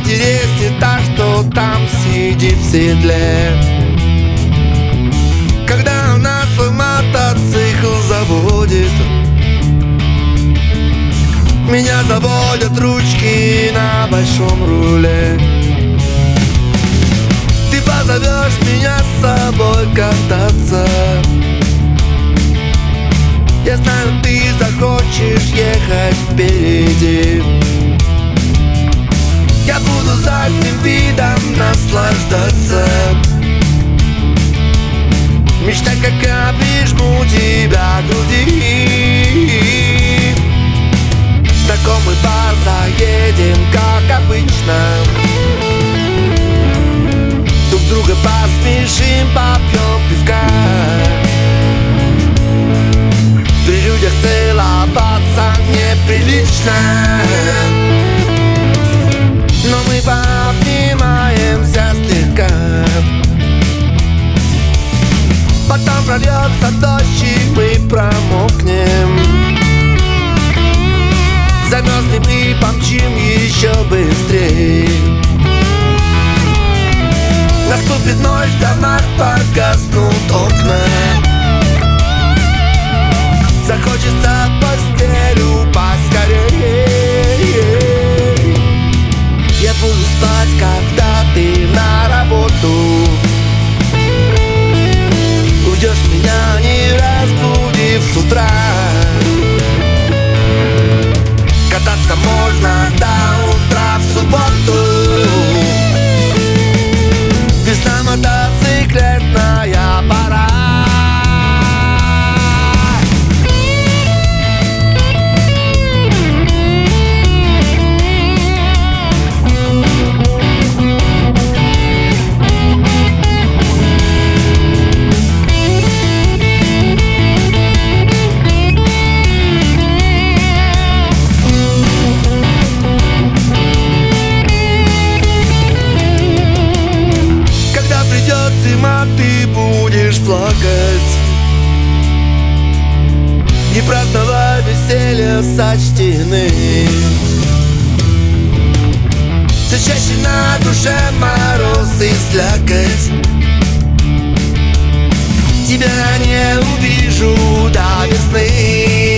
интереснее та, что там сидит в седле. Когда она свой мотоцикл заводит, меня заводят ручки на большом руле. Ты позовешь меня с собой кататься, я знаю, ты захочешь ехать впереди. Я буду задним видом наслаждаться, мечтать, как я прижму тебя к груди. Знакомый бар заедем, как обычно, друг друга посмешим, попьем пивка. При людях целоваться неприлично, но мы пообнимаемся слегка. Потом прольется дождь, и мы промокнем, замерзнем и помчим еще быстрее. Наступит ночь, в домах погаснут окна, захочется в постель упасть скорее. Я буду спать, когда ты на работу уйдешь, меня не разбудив с утра. Кататься можно до утра в субботу. Весна, мотоциклетная пора. Зима, ты будешь плакать и праздновать веселье сочтены. Все чаще на душе мороз и слякоть, тебя не увижу до весны.